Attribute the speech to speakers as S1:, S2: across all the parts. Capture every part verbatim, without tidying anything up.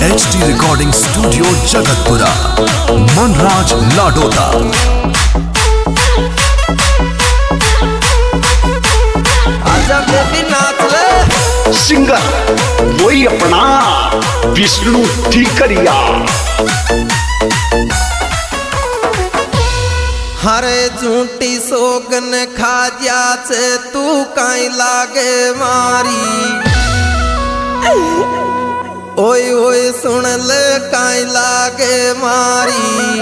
S1: H D recording studio Jagatpura, Manraj Ladota.
S2: आजा baby नाच ले।
S3: सिंगर वही अपना विष्णु ठीकरिया।
S2: हरे झूठी सोगन खाजा से तू काई लागे मारी। ओए ओए सुन ले काई लागे मारी।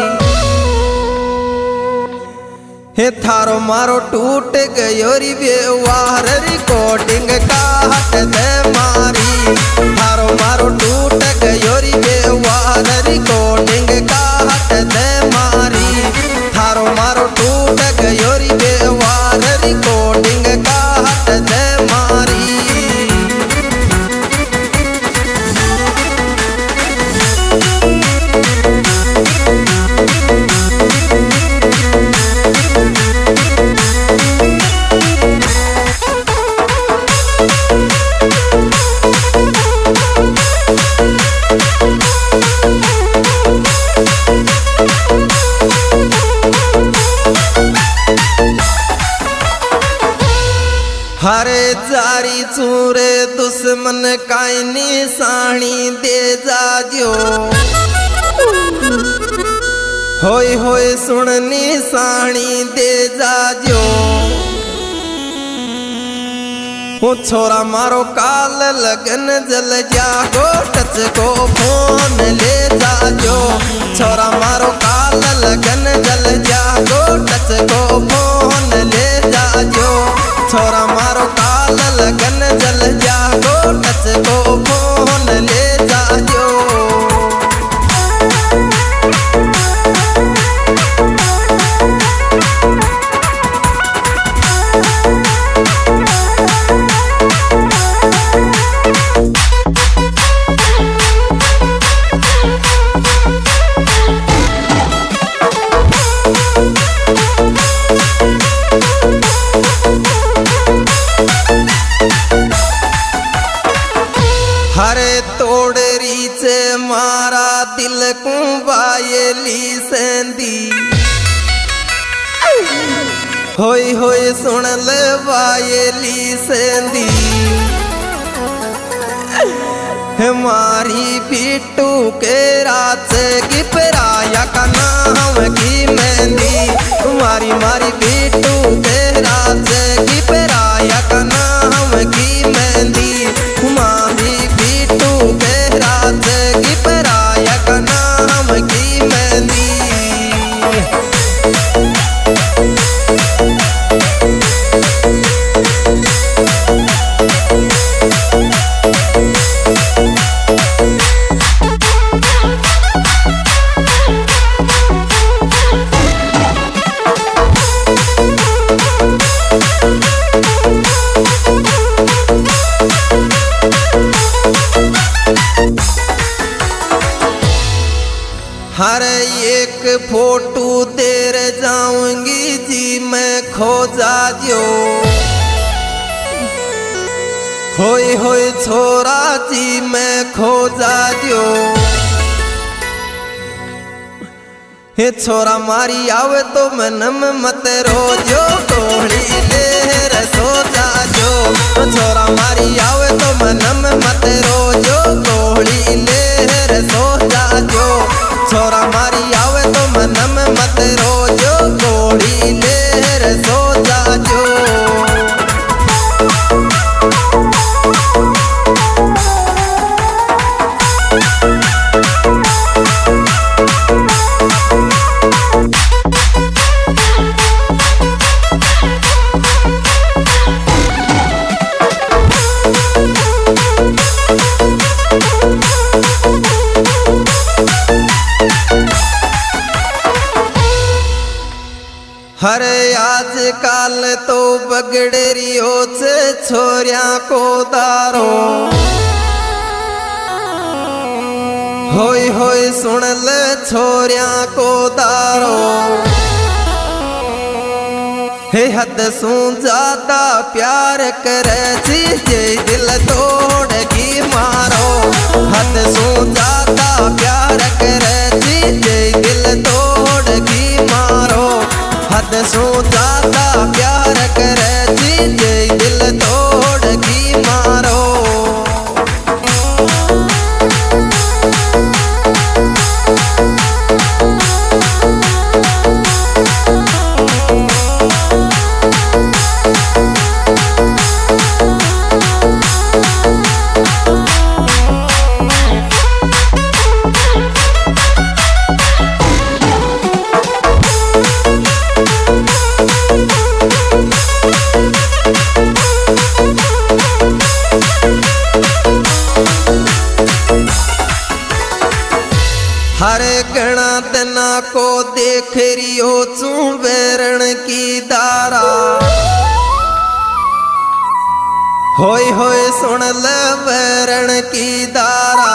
S2: हे थारो मारो टूट गयो री व्यवहार रिकॉर्डिंग का हट दे मारी। थारो मारो टूट गयो री व्यवहार रिकॉर्डिंग का हट दे मारी। थारो मारो टूट गयो री व्यवहार रिकॉर्डिंग का हट दे मारी। हरे जारी चूरे दुश्मन काई निशानी दे जाजो। होय होय सुन निशानी दे जाजो। वो छोरा मारो काल लगन जल जागो टच को फोन ले जाजो। छोरा मारो काल लगन जल जागो टच को फोन ले जाजो। छोरा मारो काल लगन जल जागो टच को फोन ले जाजो। हरे तोड़री से मारा दिल को वायली सेंदी। होय होय सुन ले वायली सेंदी। हमारी बिट्टू के रात की पराया का नाम की मेहंदी। तुम्हारी मारी बिट्टू के रात की पराया का नाम की मेहंदी। तुम्हारी बिट्टू के रात की पराया का नाम की मेहंदी। हर एक फोटो देर जाऊंगी जी मैं खो जाजो। होय होय छोरा जी मैं खो जाजो। हे छोरा मारी आवे तो मनम मत रोजो टोली लेर सो जाजो। छोरा मारी आवे तो मनम मत रोजो टोली लेर सो जाजो। छोरा मारी आवे तो मनम मत रोजो गोड़ी लेर सो जाजो। हरे आजकल तो बगड़रियो से छोरिया को दारो। होय होय सुन ले छोरिया को दारो। हे हद सू ज्यादा प्यार करे जी दिल तोड़ की मारो। हद सू ज्यादा प्यार करे जी जय दिल तोड़गी मारो हद सो ज्यादा प्यार करे जी जय दिल तोड़गी मारो हर गणा तना को देख रियो चू वेरण की दारा होय होय सुन ले वेरण की दारा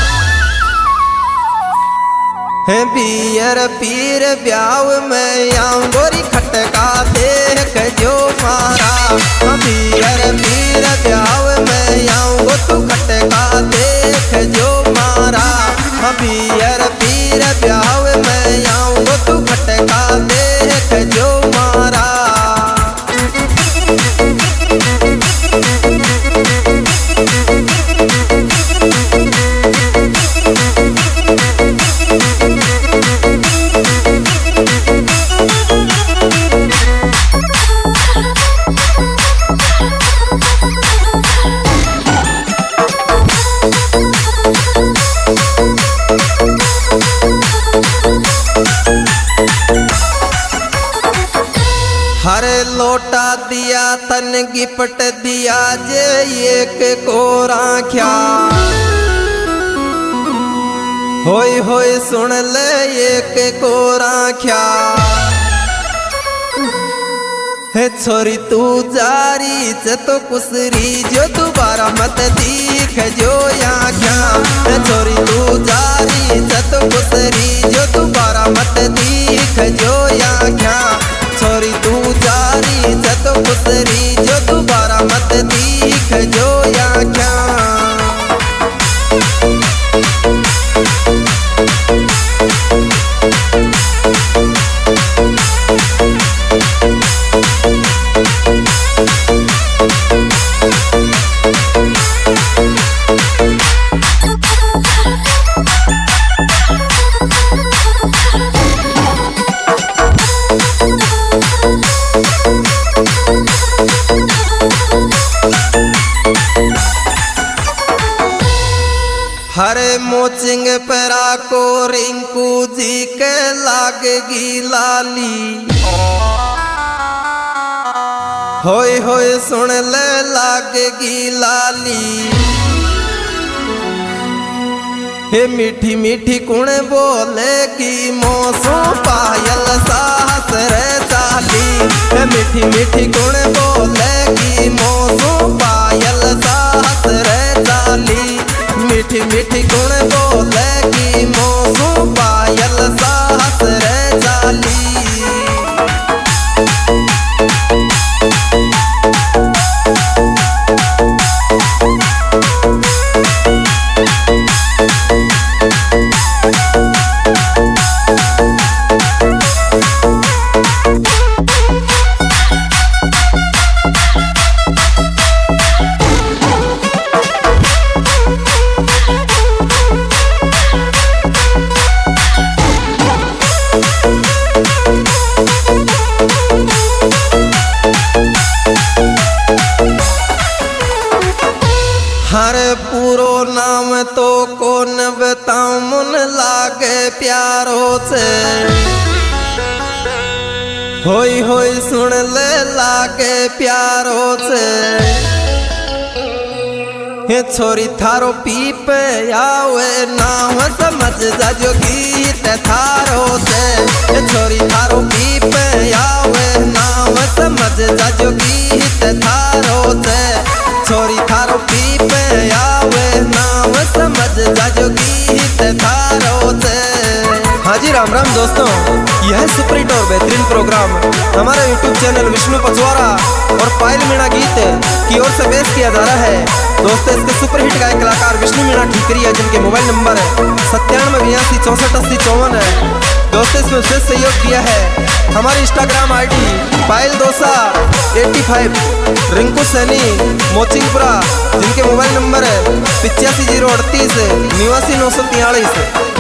S2: है बियर पीर ब्याव में आऊं गोरी खटका देख जो मारा बियर पीर ब्याव में आऊं गो तू खटका देख जो मारा बियर पीर ब्याव में आऊं गो तू खटका देख जो मारा हर लोटा दिया तन गिपट दिया जे एक को राख्या होय होय सुन ले एक को राख्या है छोरी तू जारी च तो कुसरी जो दोबारा मत दीख जो आख्या है छोरी तू जारी च तो कुसरी जो दोबारा मत दीख जो आख्या छोरी तू जारी च तो कुसरी जो दोबारा मत दीख जो आख्या हरे मोचिंग परा को रिंकू जी के लागगी लाली होय होय सुन ले लागगी लाली हे मीठी मीठी कुण बोलेगी मौसो पायल साहस रे चाली हे मीठी मीठी कुण बोलेगी मौसो पायल साहस रे चाली मीठी मीठी गुण बोलेगी मौसू पायल साहस रे चाली हर पूरो नाम तो कौन बताऊं मुन लागे प्यारो से होय होय सुन ले लागे प्यारो से हे छोरी थारो पीप आवे नाम समझ जा जो गीत थारो से हे छोरी थारो पीप आवे नाम समझ जा जो गीत थारो से छोरी थारो पीप आवे नाम समझ जा जो गीत थारो से। हाँ जी राम राम दोस्तों, यह सुपरहिट और बेहतरीन प्रोग्राम हमारे यूट्यूब चैनल विष्णु पचवारा और पायल मीणा गीत की ओर से पेश किया जा रहा है। दोस्तों इसके सुपरहिट गायक कलाकार विष्णु मीणा ठीकरी है, जिनके मोबाइल नंबर है सत्तानवे बयासी चौसठ अस्सी चौवन है। दोस्तों इसमें विशेष सहयोग किया है हमारी Instagram I D Payal Dosa eighty five Rinku Saini Mochingpura, जिनके मोबाइल नंबर है पिचासी जीरो अड़तीस निवासी नौ सौ तियालीस।